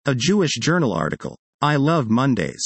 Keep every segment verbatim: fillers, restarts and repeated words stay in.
A Jewish Journal article. I love Mondays.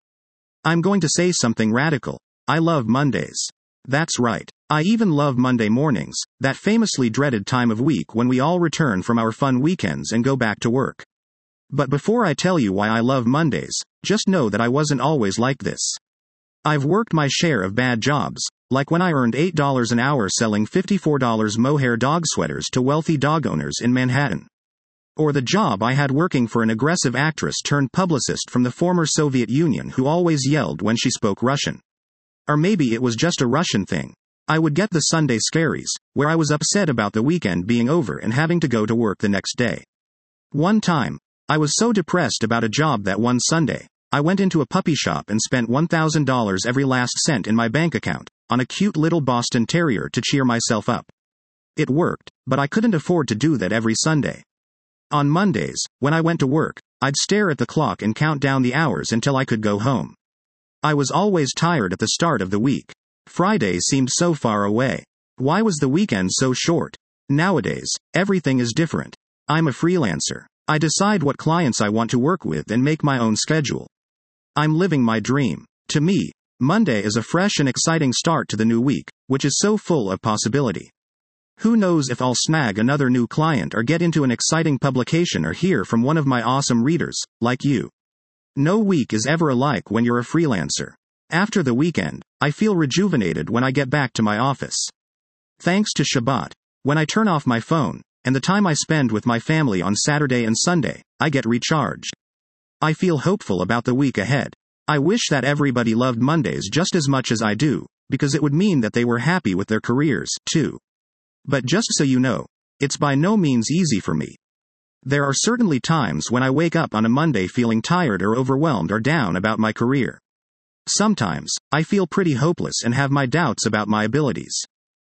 I'm going to say something radical. I love Mondays. That's right. I even love Monday mornings, that famously dreaded time of week when we all return from our fun weekends and go back to work. But before I tell you why I love Mondays, just know that I wasn't always like this. I've worked my share of bad jobs, like when I earned eight dollars an hour selling fifty-four dollar mohair dog sweaters to wealthy dog owners in Manhattan. Or the job I had working for an aggressive actress turned publicist from the former Soviet Union who always yelled when she spoke Russian. Or maybe it was just a Russian thing. I would get the Sunday scaries, where I was upset about the weekend being over and having to go to work the next day. One time, I was so depressed about a job that one Sunday, I went into a puppy shop and spent one thousand dollars every last cent in my bank account, on a cute little Boston Terrier to cheer myself up. It worked, but I couldn't afford to do that every Sunday. On Mondays, when I went to work, I'd stare at the clock and count down the hours until I could go home. I was always tired at the start of the week. Friday seemed so far away. Why was the weekend so short? Nowadays, everything is different. I'm a freelancer. I decide what clients I want to work with and make my own schedule. I'm living my dream. To me, Monday is a fresh and exciting start to the new week, which is so full of possibility. Who knows if I'll snag another new client or get into an exciting publication or hear from one of my awesome readers, like you. No week is ever alike when you're a freelancer. After the weekend, I feel rejuvenated when I get back to my office. Thanks to Shabbat, when I turn off my phone, and the time I spend with my family on Saturday and Sunday, I get recharged. I feel hopeful about the week ahead. I wish that everybody loved Mondays just as much as I do, because it would mean that they were happy with their careers, too. But just so you know, it's by no means easy for me. There are certainly times when I wake up on a Monday feeling tired or overwhelmed or down about my career. Sometimes, I feel pretty hopeless and have my doubts about my abilities.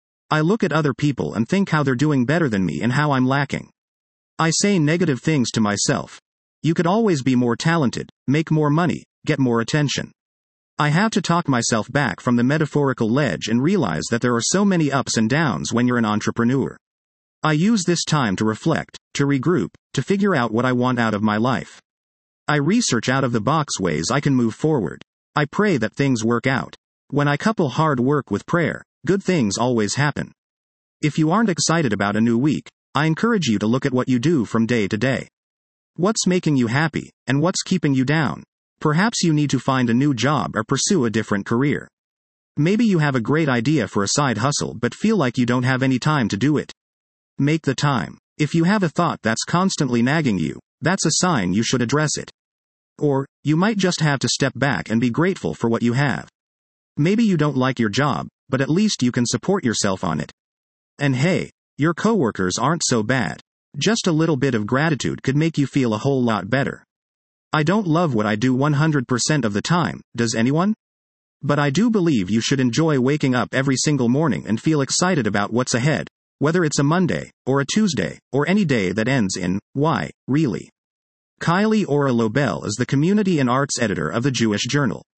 I look at other people and think how they're doing better than me and how I'm lacking. I say negative things to myself. You could always be more talented, make more money, get more attention. I have to talk myself back from the metaphorical ledge and realize that there are so many ups and downs when you're an entrepreneur. I use this time to reflect, to regroup, to figure out what I want out of my life. I research out-of-the-box ways I can move forward. I pray that things work out. When I couple hard work with prayer, good things always happen. If you aren't excited about a new week, I encourage you to look at what you do from day to day. What's making you happy, and what's keeping you down? Perhaps you need to find a new job or pursue a different career. Maybe you have a great idea for a side hustle but feel like you don't have any time to do it. Make the time. If you have a thought that's constantly nagging you, that's a sign you should address it. Or, you might just have to step back and be grateful for what you have. Maybe you don't like your job, but at least you can support yourself on it. And hey, your coworkers aren't so bad. Just a little bit of gratitude could make you feel a whole lot better. I don't love what I do one hundred percent of the time, does anyone? But I do believe you should enjoy waking up every single morning and feel excited about what's ahead, whether it's a Monday, or a Tuesday, or any day that ends in, Y, really. Kylie Ora Lobel is the Community and Arts Editor of the Jewish Journal.